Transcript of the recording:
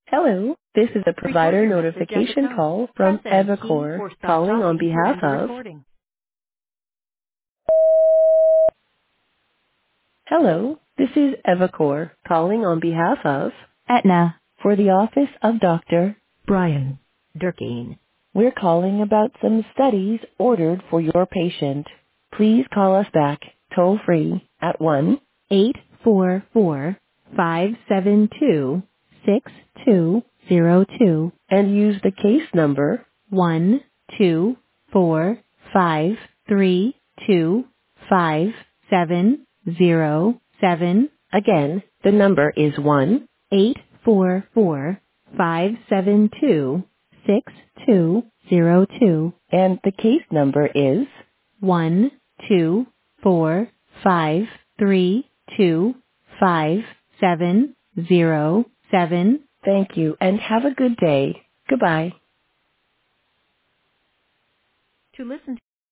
Hello, this is a Record provider your message at the notification tone. call Press from any key Evacor, or stop calling on talking to behalf end the of. recording. Hello, this is Evacor, calling on behalf of Aetna for the office of Dr. Brian Durkeen. We're calling about some studies ordered for your patient. Please call us back toll free at 1-844-572-6202 and use the case number 12453257007. Again, the number is 1-844-572-6202 and the case number is 12453257007. Thank you and have a good day. Goodbye. To listen